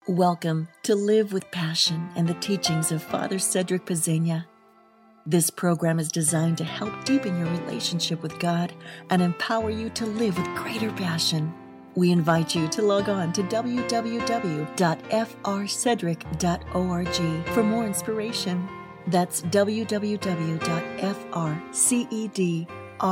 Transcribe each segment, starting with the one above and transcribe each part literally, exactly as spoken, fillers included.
Welcome to Live with Passion and the teachings of Father Cedric Pezzegna. This program is designed to help deepen your relationship with God and empower you to live with greater passion. We invite you to log on to w w w dot f r cedric dot org for more inspiration. That's w w w dot f r cedric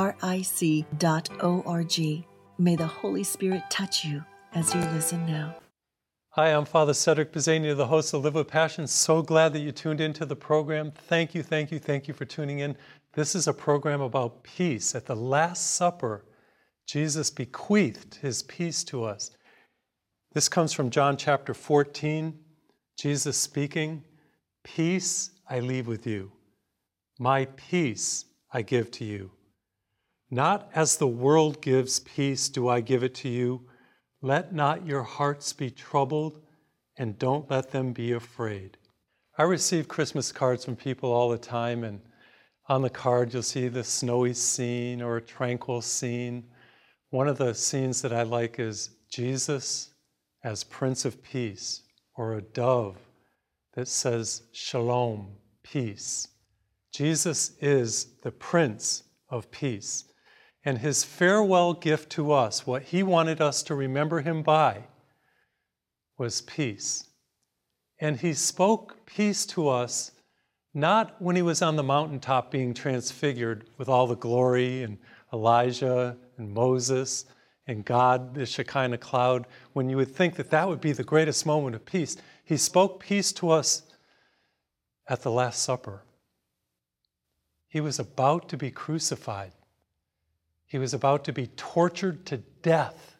dot org. May the Holy Spirit touch you as you listen now. Hi, I'm Father Cedric Pezzegna, the host of Live with Passion. So glad that you tuned into the program. Thank you, thank you, thank you for tuning in. This is a program about peace. At the Last Supper, Jesus bequeathed his peace to us. This comes from John chapter fourteen. Jesus speaking, "Peace I leave with you. My peace I give to you. Not as the world gives peace do I give it to you. Let not your hearts be troubled, and don't let them be afraid." I receive Christmas cards from people all the time, and on the card you'll see the snowy scene or a tranquil scene. One of the scenes that I like is Jesus as Prince of Peace, or a dove that says, "Shalom, peace." Jesus is the Prince of Peace. And his farewell gift to us, what he wanted us to remember him by, was peace. And he spoke peace to us not when he was on the mountaintop being transfigured with all the glory and Elijah and Moses and God, the Shekinah cloud, when you would think that that would be the greatest moment of peace. He spoke peace to us at the Last Supper. He was about to be crucified. He was about to be tortured to death.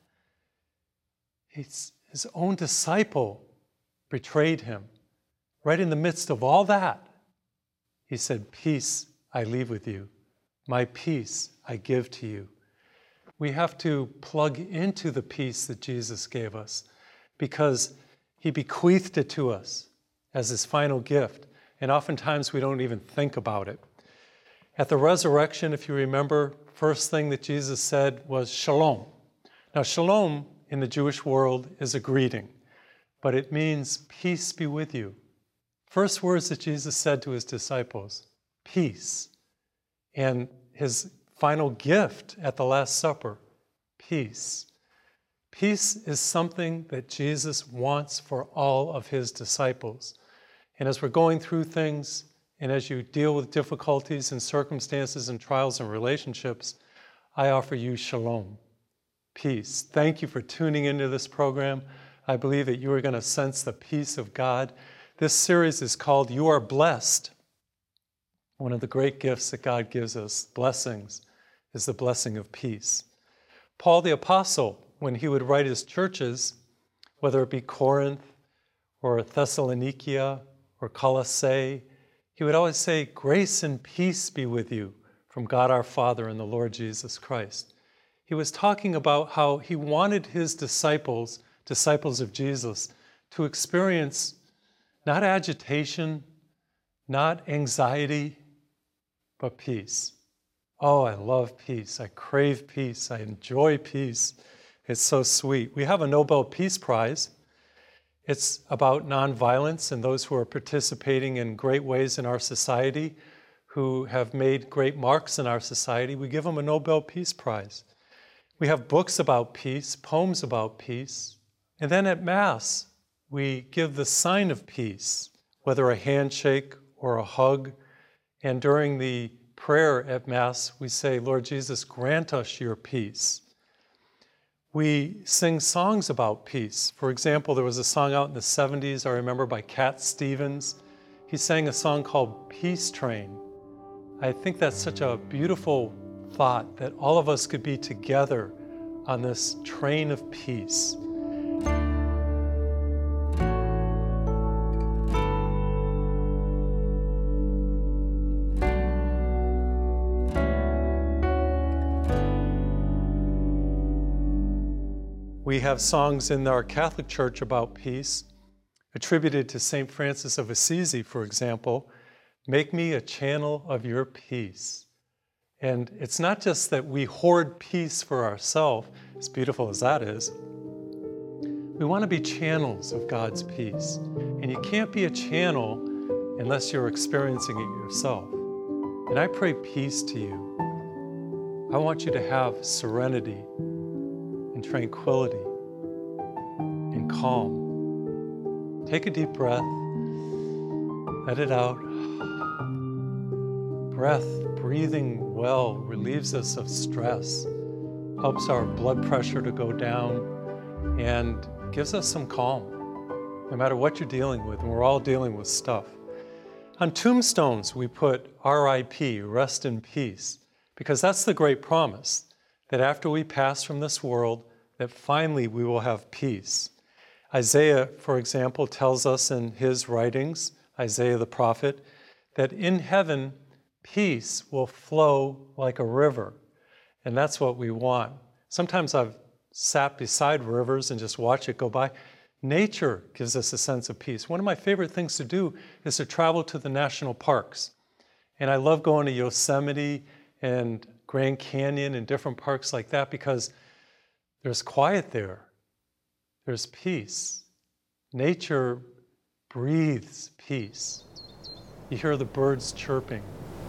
His, his own disciple betrayed him. Right in the midst of all that, he said, "Peace I leave with you. My peace I give to you." We have to plug into the peace that Jesus gave us because he bequeathed it to us as his final gift. And oftentimes we don't even think about it. At the resurrection, if you remember, first thing that Jesus said was shalom. Now, shalom in the Jewish world is a greeting, but it means peace be with you. First words that Jesus said to his disciples, peace. And his final gift at the Last Supper, peace. Peace is something that Jesus wants for all of his disciples. And as we're going through things, and as you deal with difficulties and circumstances and trials and relationships, I offer you shalom, peace. Thank you for tuning into this program. I believe that you are going to sense the peace of God. This series is called You Are Blessed. One of the great gifts that God gives us, blessings, is the blessing of peace. Paul the Apostle, when he would write his churches, whether it be Corinth or Thessalonica or Colossae, he would always say, "Grace and peace be with you from God our Father and the Lord Jesus Christ." He was talking about how he wanted his disciples, disciples of Jesus, to experience not agitation, not anxiety, but peace. Oh, I love peace. I crave peace. I enjoy peace. It's so sweet. We have a Nobel Peace Prize. It's about nonviolence and those who are participating in great ways in our society, who have made great marks in our society. We give them a Nobel Peace Prize. We have books about peace, poems about peace. And then at Mass, we give the sign of peace, whether a handshake or a hug. And during the prayer at Mass, we say, "Lord Jesus, grant us your peace." We sing songs about peace. For example, there was a song out in the seventies, I remember, by Cat Stevens. He sang a song called Peace Train. I think that's such a beautiful thought that all of us could be together on this train of peace. We have songs in our Catholic Church about peace, attributed to Saint Francis of Assisi, for example. "Make me a channel of your peace." And it's not just that we hoard peace for ourselves, as beautiful as that is, We want to be channels of God's peace. And you can't be a channel unless you're experiencing it yourself. And I pray peace to you. I want you to have serenity and tranquility and calm. Take a deep breath. Let it out. Breath, breathing well, relieves us of stress, helps our blood pressure to go down, and gives us some calm, no matter what you're dealing with, and we're all dealing with stuff. On tombstones, we put R I P, rest in peace, because that's the great promise, that after we pass from this world, that finally we will have peace. Isaiah, for example, tells us in his writings, Isaiah the prophet, that in heaven, peace will flow like a river. And that's what we want. Sometimes I've sat beside rivers and just watch it go by. Nature gives us a sense of peace. One of my favorite things to do is to travel to the national parks. And I love going to Yosemite and Grand Canyon and different parks like that because there's quiet there. There's peace. Nature breathes peace. You hear the birds chirping.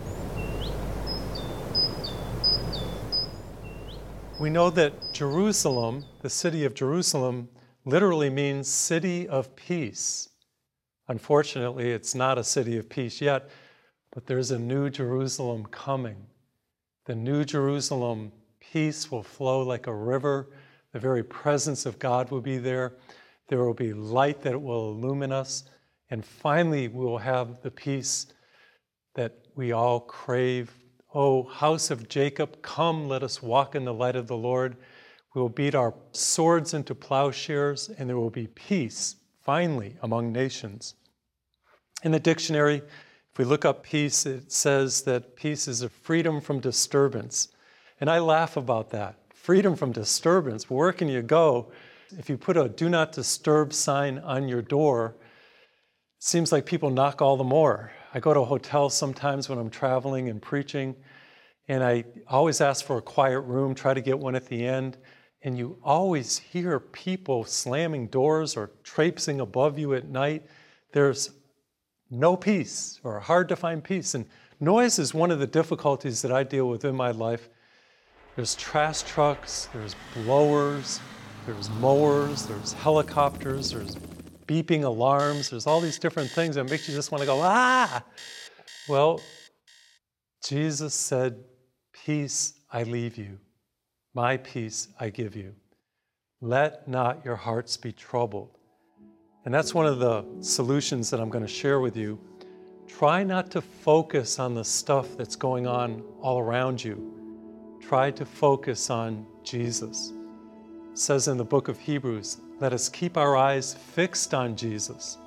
We know that Jerusalem, the city of Jerusalem, literally means city of peace. Unfortunately, it's not a city of peace yet, but there's a new Jerusalem coming. The new Jerusalem, peace will flow like a river. The very presence of God will be there. There will be light that will illumine us. And finally, we will have the peace that we all crave. O house of Jacob, come, let us walk in the light of the Lord. We will beat our swords into plowshares, and there will be peace, finally, among nations. In the dictionary, if we look up peace, it says that peace is a freedom from disturbance. And I laugh about that. Freedom from disturbance. Where can you go? If you put a do not disturb sign on your door, it seems like people knock all the more. I go to hotels sometimes when I'm traveling and preaching, and I always ask for a quiet room, try to get one at the end, and you always hear people slamming doors or traipsing above you at night. There's no peace or hard to find peace. And noise is one of the difficulties that I deal with in my life. There's trash trucks, there's blowers, there's mowers, there's helicopters, there's beeping alarms, there's all these different things that makes you just want to go, ah! Well, Jesus said, peace I leave you, my peace I give you. Let not your hearts be troubled. And that's one of the solutions that I'm going to share with you. Try not to focus on the stuff that's going on all around you. Try to focus on Jesus. It says in the book of Hebrews, let us keep our eyes fixed on Jesus.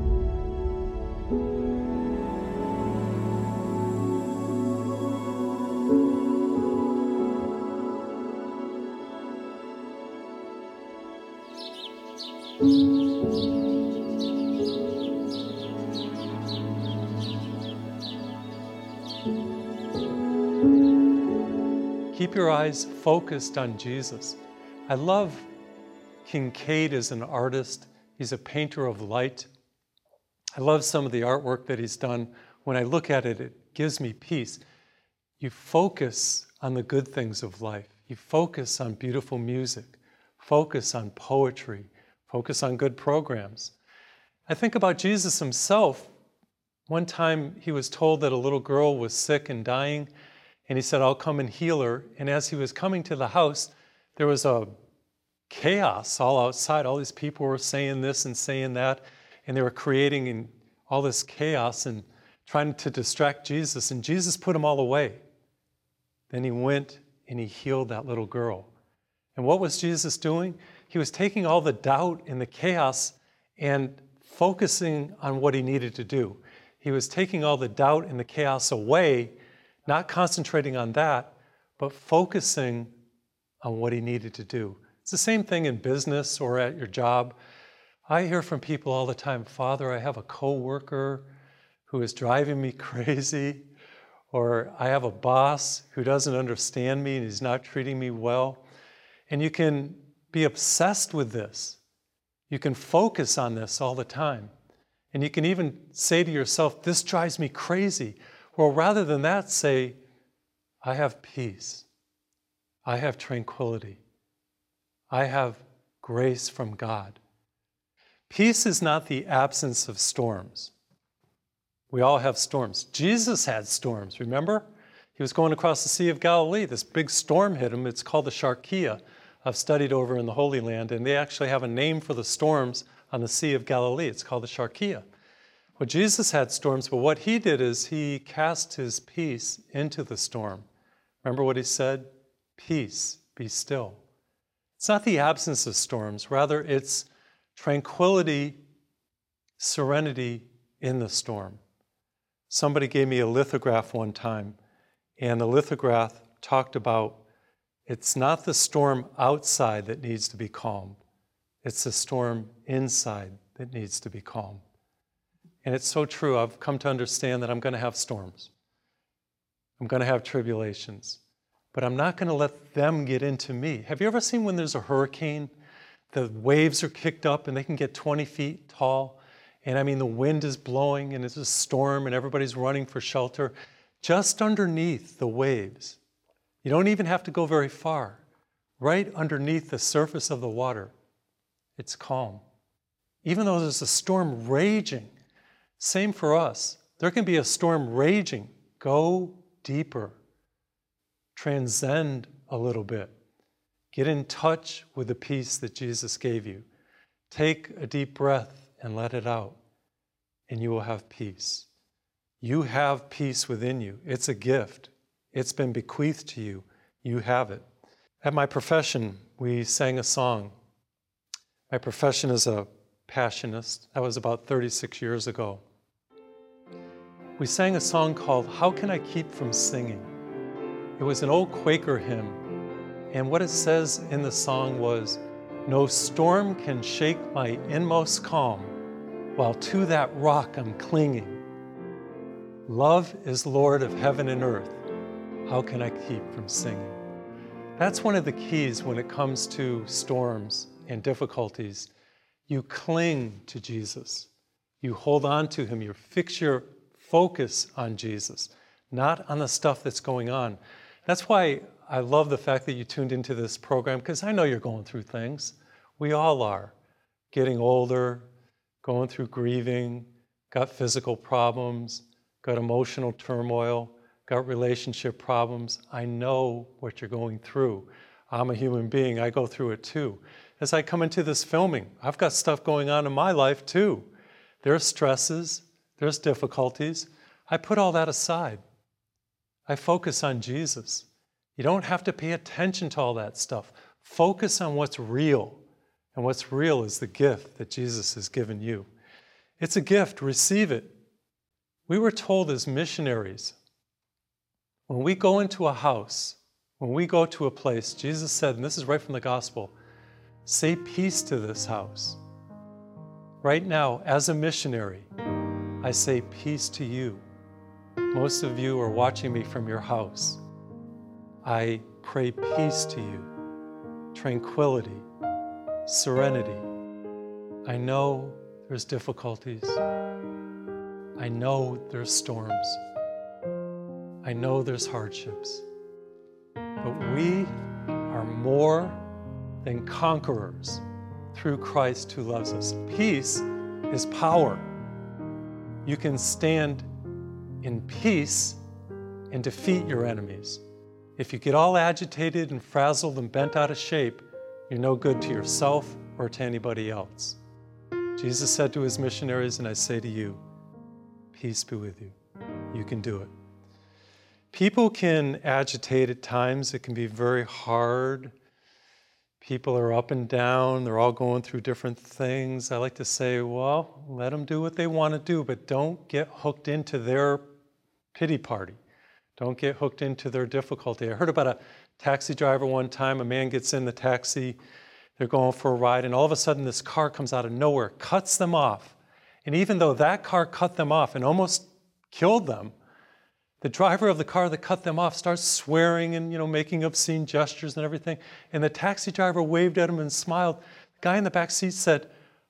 Keep your eyes focused on Jesus. I love Kincaid as an artist. He's a painter of light. I love some of the artwork that he's done. When I look at it, it gives me peace. You focus on the good things of life. You focus on beautiful music. Focus on poetry. Focus on good programs. I think about Jesus himself. One time he was told that a little girl was sick and dying, and he said, I'll come and heal her. And as he was coming to the house, there was a chaos all outside. All these people were saying this and saying that, and they were creating all this chaos and trying to distract Jesus, and Jesus put them all away. Then he went and he healed that little girl. And what was Jesus doing? He was taking all the doubt and the chaos and focusing on what he needed to do. He was taking all the doubt and the chaos away, not concentrating on that, but focusing on what he needed to do. It's the same thing in business or at your job. I hear from people all the time, Father, I have a coworker who is driving me crazy, or I have a boss who doesn't understand me and he's not treating me well. And you can be obsessed with this. You can focus on this all the time. And you can even say to yourself, this drives me crazy. Well, rather than that, say, I have peace. I have tranquility. I have grace from God. Peace is not the absence of storms. We all have storms. Jesus had storms, remember? He was going across the Sea of Galilee. This big storm hit him. It's called the Sharkia. I've studied over in the Holy Land, and they actually have a name for the storms on the Sea of Galilee. It's called the Sharkia. Well, Jesus had storms, but what he did is he cast his peace into the storm. Remember what he said? Peace, be still. It's not the absence of storms. Rather, it's tranquility, serenity in the storm. Somebody gave me a lithograph one time, and the lithograph talked about it's not the storm outside that needs to be calmed. It's the storm inside that needs to be calmed. And it's so true. I've come to understand that I'm going to have storms. I'm going to have tribulations. But I'm not going to let them get into me. Have you ever seen when there's a hurricane, the waves are kicked up and they can get twenty feet tall? And I mean, the wind is blowing and it's a storm and everybody's running for shelter. Just underneath the waves, you don't even have to go very far. Right underneath the surface of the water, it's calm. Even though there's a storm raging, same for us. There can be a storm raging. Go deeper. Transcend a little bit. Get in touch with the peace that Jesus gave you. Take a deep breath and let it out, and you will have peace. You have peace within you. It's a gift. It's been bequeathed to you. You have it. At my profession, we sang a song. My profession is a passionist. That was about thirty-six years ago. We sang a song called, How Can I Keep From Singing? It was an old Quaker hymn, and what it says in the song was, no storm can shake my inmost calm, while to that rock I'm clinging. Love is Lord of heaven and earth. How can I keep from singing? That's one of the keys when it comes to storms and difficulties. You cling to Jesus. You hold on to him. You fix your focus on Jesus, not on the stuff that's going on. That's why I love the fact that you tuned into this program, because I know you're going through things. We all are. Getting older, going through grieving, got physical problems, got emotional turmoil, got relationship problems. I know what you're going through. I'm a human being. I go through it too. As I come into this filming, I've got stuff going on in my life too. There's stresses, there's difficulties. I put all that aside. I focus on Jesus. You don't have to pay attention to all that stuff. Focus on what's real. And what's real is the gift that Jesus has given you. It's a gift. Receive it. We were told as missionaries, when we go into a house, when we go to a place, Jesus said, and this is right from the gospel, say peace to this house. Right now, as a missionary, I say peace to you. Most of you are watching me from your house. I pray peace to you, tranquility, serenity. I know there's difficulties. I know there's storms. I know there's hardships. But we are more than conquerors through Christ who loves us. Peace is power. You can stand in peace and defeat your enemies. If you get all agitated and frazzled and bent out of shape, you're no good to yourself or to anybody else. Jesus said to his missionaries, and I say to you, peace be with you. You can do it. People can agitate at times. It can be very hard. People are up and down. They're all going through different things. I like to say, well, let them do what they want to do, but don't get hooked into their pity party. Don't get hooked into their difficulty. I heard about a taxi driver one time. A man gets in the taxi. They're going for a ride, and all of a sudden this car comes out of nowhere, cuts them off. And even though that car cut them off and almost killed them, the driver of the car that cut them off starts swearing and, you know, making obscene gestures and everything. And the taxi driver waved at him and smiled. The guy in the back seat said,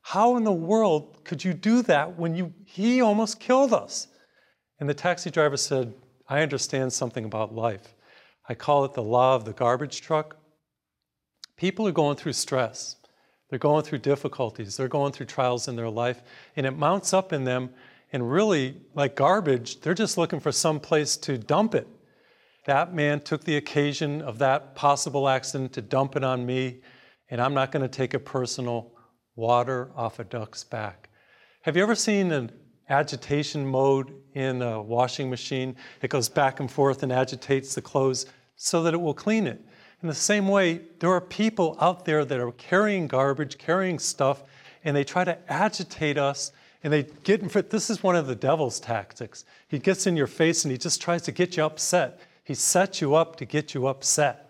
How in the world could you do that when you he almost killed us? And the taxi driver said, I understand something about life. I call it the law of the garbage truck. People are going through stress. They're going through difficulties. They're going through trials in their life. And it mounts up in them. And really, like garbage, they're just looking for some place to dump it. That man took the occasion of that possible accident to dump it on me. And I'm not going to take it personal. Water off a duck's back. Have you ever seen an agitation mode in a washing machine? It goes back and forth and agitates the clothes so that it will clean it. In the same way, there are people out there that are carrying garbage, carrying stuff, and they try to agitate us, and they get in front. This is one of the devil's tactics. He gets in your face and he just tries to get you upset. He sets you up to get you upset.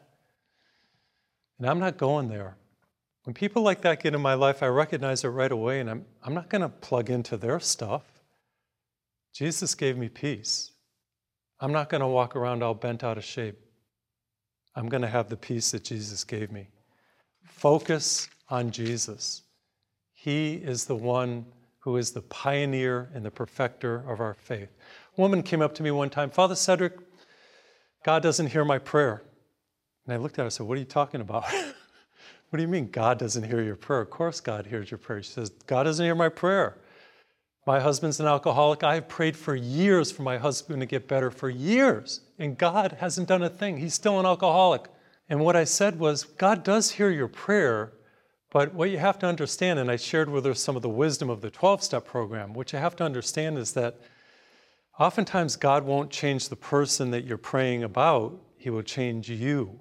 And I'm not going there. When people like that get in my life, I recognize it right away, and I'm, I'm not going to plug into their stuff. Jesus gave me peace. I'm not going to walk around all bent out of shape. I'm going to have the peace that Jesus gave me. Focus on Jesus. He is the one who is the pioneer and the perfecter of our faith. A woman came up to me one time, Father Cedric, God doesn't hear my prayer. And I looked at her and said, what are you talking about? What do you mean God doesn't hear your prayer? Of course God hears your prayer. She says, God doesn't hear my prayer. My husband's an alcoholic. I have prayed for years for my husband to get better, for years. And God hasn't done a thing. He's still an alcoholic. And what I said was, God does hear your prayer, but what you have to understand, and I shared with her some of the wisdom of the twelve-step program, what you have to understand is that oftentimes God won't change the person that you're praying about. He will change you.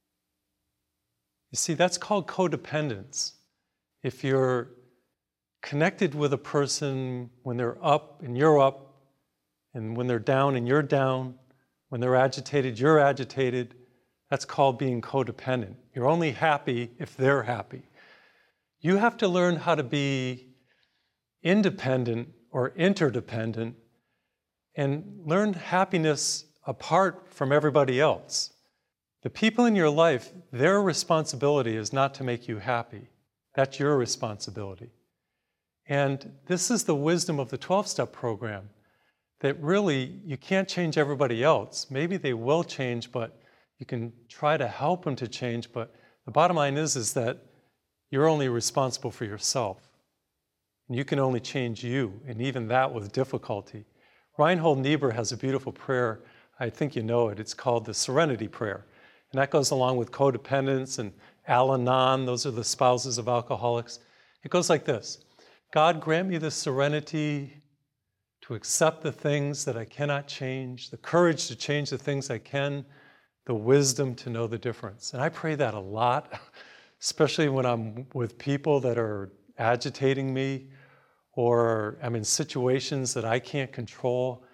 You see, that's called codependence. If you're connected with a person when they're up and you're up, and when they're down and you're down, when they're agitated, you're agitated, that's called being codependent. You're only happy if they're happy. You have to learn how to be independent or interdependent and learn happiness apart from everybody else. The people in your life, their responsibility is not to make you happy. That's your responsibility. And this is the wisdom of the twelve-step program, that really you can't change everybody else. Maybe they will change, but you can try to help them to change. But the bottom line is, is that you're only responsible for yourself. And you can only change you, and even that with difficulty. Reinhold Niebuhr has a beautiful prayer. I think you know it. It's called the Serenity Prayer. And that goes along with codependence and Al-Anon. Those are the spouses of alcoholics. It goes like this. God, grant me the serenity to accept the things that I cannot change, the courage to change the things I can, the wisdom to know the difference. And I pray that a lot, especially when I'm with people that are agitating me, or I'm in situations that I can't control.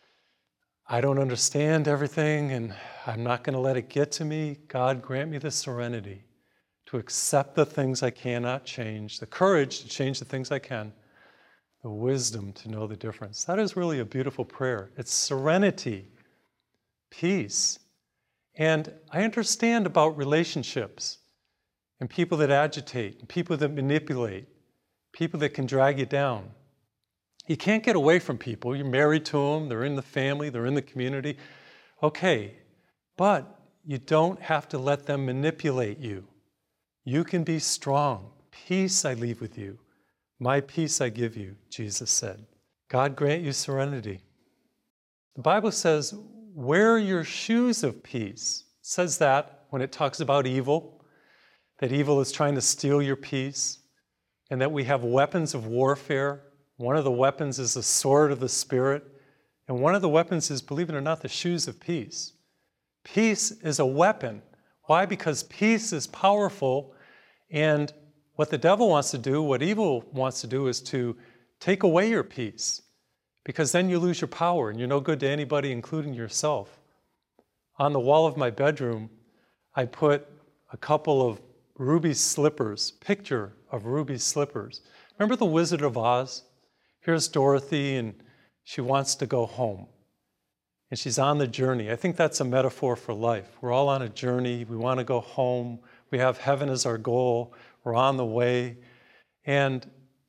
I don't understand everything, and I'm not going to let it get to me. God, grant me the serenity to accept the things I cannot change, the courage to change the things I can, the wisdom to know the difference. That is really a beautiful prayer. It's serenity, peace. And I understand about relationships and people that agitate, and people that manipulate, people that can drag you down. You can't get away from people. You're married to them, they're in the family, they're in the community. Okay, but you don't have to let them manipulate you. You can be strong. Peace I leave with you. My peace I give you, Jesus said. God grant you serenity. The Bible says, wear your shoes of peace. It says that when it talks about evil, that evil is trying to steal your peace, and that we have weapons of warfare. One of the weapons is the sword of the Spirit, and one of the weapons is, believe it or not, the shoes of peace. Peace is a weapon. Why? Because peace is powerful, and what the devil wants to do, what evil wants to do, is to take away your peace, because then you lose your power, and you're no good to anybody, including yourself. On the wall of my bedroom, I put a couple of ruby slippers, picture of ruby slippers. Remember the Wizard of Oz? Here's Dorothy, and she wants to go home. And she's on the journey. I think that's a metaphor for life. We're all on a journey. We want to go home. We have heaven as our goal. We're on the way. And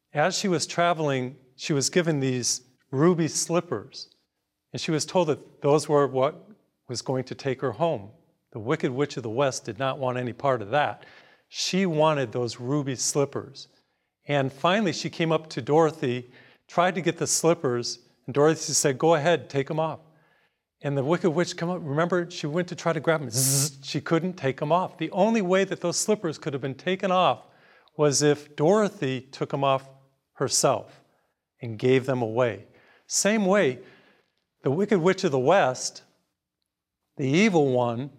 as she was traveling, she was given these ruby slippers. And she was told that those were what was going to take her home. The Wicked Witch of the West did not want any part of that. She wanted those ruby slippers. And finally, she came up to Dorothy, tried to get the slippers, and Dorothy said, "Go ahead, take them off." And the Wicked Witch come up. Remember, she went to try to grab them. Zzz, she couldn't take them off. The only way that those slippers could have been taken off was if Dorothy took them off herself and gave them away. Same way, the Wicked Witch of the West, the evil one,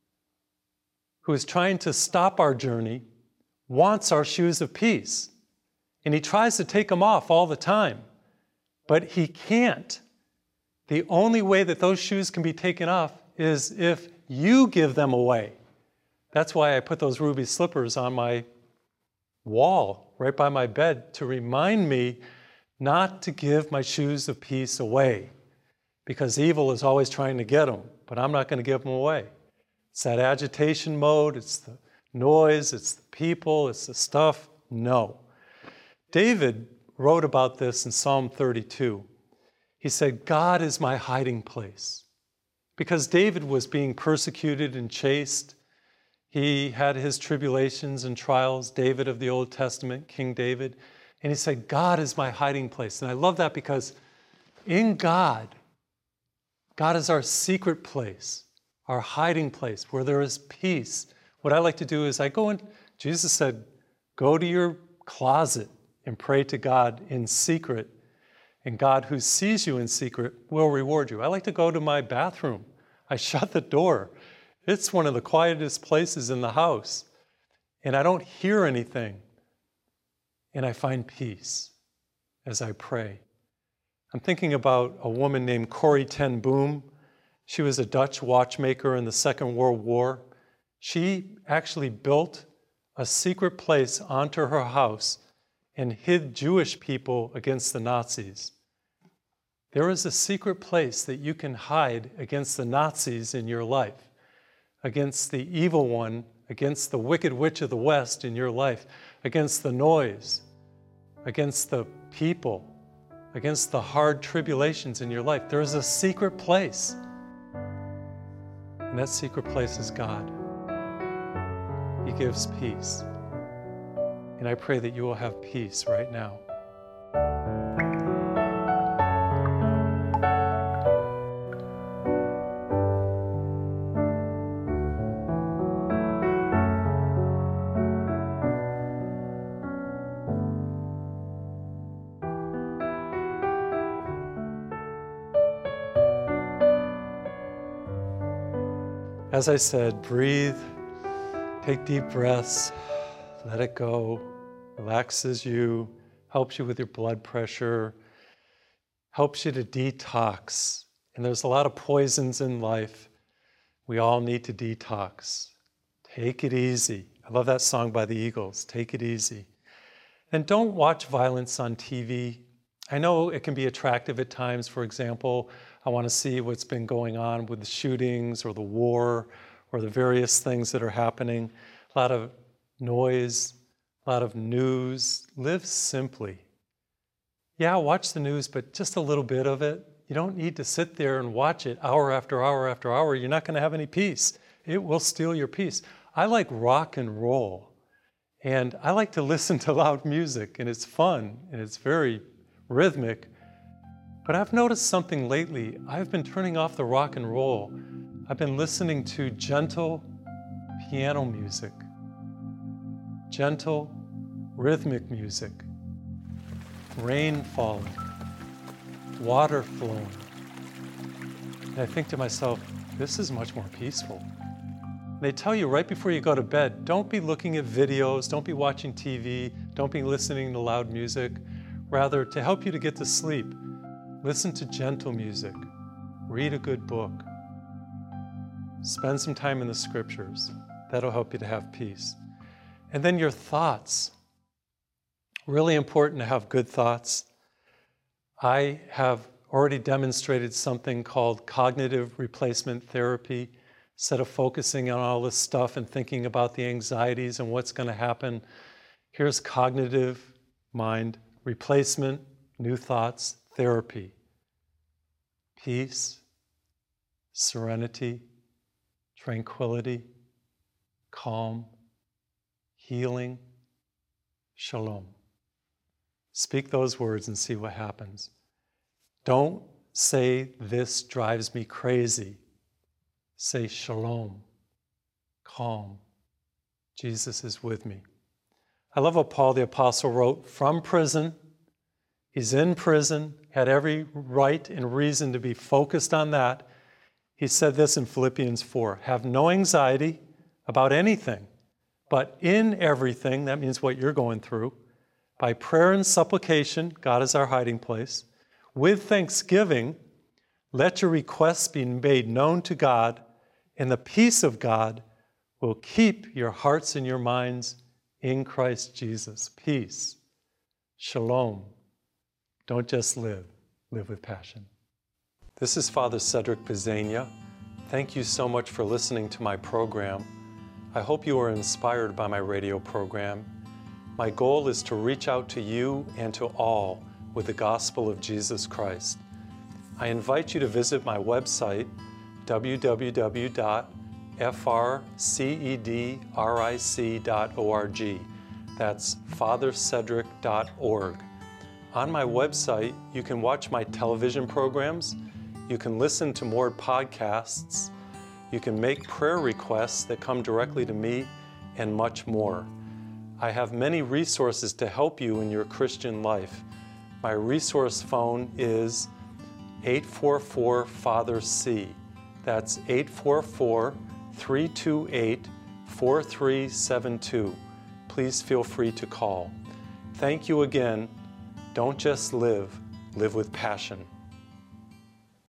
who is trying to stop our journey, wants our shoes of peace. And he tries to take them off all the time, but he can't. The only way that those shoes can be taken off is if you give them away. That's why I put those ruby slippers on my wall, right by my bed, to remind me not to give my shoes of peace away, because evil is always trying to get them, but I'm not going to give them away. It's that agitation mode, it's the noise, it's the people, it's the stuff. No. David wrote about this in Psalm thirty-two. He said, "God is my hiding place." Because David was being persecuted and chased. He had his tribulations and trials, David of the Old Testament, King David. And he said, "God is my hiding place." And I love that because in God, God is our secret place, our hiding place where there is peace. What I like to do is I go in, Jesus said, go to your closet and pray to God in secret. And God, who sees you in secret, will reward you. I like to go to my bathroom. I shut the door. It's one of the quietest places in the house. And I don't hear anything. And I find peace as I pray. I'm thinking about a woman named Corrie ten Boom. She was a Dutch watchmaker in the Second World War. She actually built a secret place onto her house and hid Jewish people against the Nazis. There is a secret place that you can hide against the Nazis in your life, against the evil one, against the Wicked Witch of the West in your life, against the noise, against the people, against the hard tribulations in your life. There is a secret place. And that secret place is God. He gives peace. And I pray that you will have peace right now. As I said, breathe, take deep breaths, let it go, relaxes you, helps you with your blood pressure, helps you to detox. And there's a lot of poisons in life. We all need to detox. Take it easy. I love that song by the Eagles, Take It Easy. And don't watch violence on T V. I know it can be attractive at times. For example, I want to see what's been going on with the shootings or the war or the various things that are happening. A lot of noise, a lot of news. Live simply. Yeah, watch the news, but just a little bit of it. You don't need to sit there and watch it hour after hour after hour. You're not going to have any peace. It will steal your peace. I like rock and roll, and I like to listen to loud music, and it's fun, and it's very rhythmic. But I've noticed something lately. I've been turning off the rock and roll. I've been listening to gentle piano music, gentle rhythmic music, rain falling, water flowing. And I think to myself, this is much more peaceful. They tell you right before you go to bed, don't be looking at videos, don't be watching T V, don't be listening to loud music. Rather, to help you to get to sleep, listen to gentle music, read a good book, spend some time in the scriptures. That'll help you to have peace. And then your thoughts. Really important to have good thoughts. I have already demonstrated something called cognitive replacement therapy. Instead of focusing on all this stuff and thinking about the anxieties and what's going to happen, here's cognitive mind replacement, new thoughts, therapy, peace, serenity, tranquility, calm, healing, shalom. Speak those words and see what happens. Don't say, "This drives me crazy." Say, "Shalom, calm. Jesus is with me." I love what Paul the Apostle wrote from prison. He's in prison, had every right and reason to be focused on that. He said this in Philippians four, "Have no anxiety about anything, but in everything," that means what you're going through, "by prayer and supplication," God is our hiding place, "with thanksgiving, let your requests be made known to God, and the peace of God will keep your hearts and your minds in Christ Jesus." Peace, shalom. Don't just live, live with passion. This is Father Cedric Pisania. Thank you so much for listening to my program. I hope you are inspired by my radio program. My goal is to reach out to you and to all with the gospel of Jesus Christ. I invite you to visit my website, w w w dot f r cedric dot org. That's father cedric dot org. On my website, you can watch my television programs, you can listen to more podcasts, you can make prayer requests that come directly to me, and much more. I have many resources to help you in your Christian life. My resource phone is eight four four Father C. That's eight four four, three two eight, four three seven two. Please feel free to call. Thank you again. Don't just live, live with passion.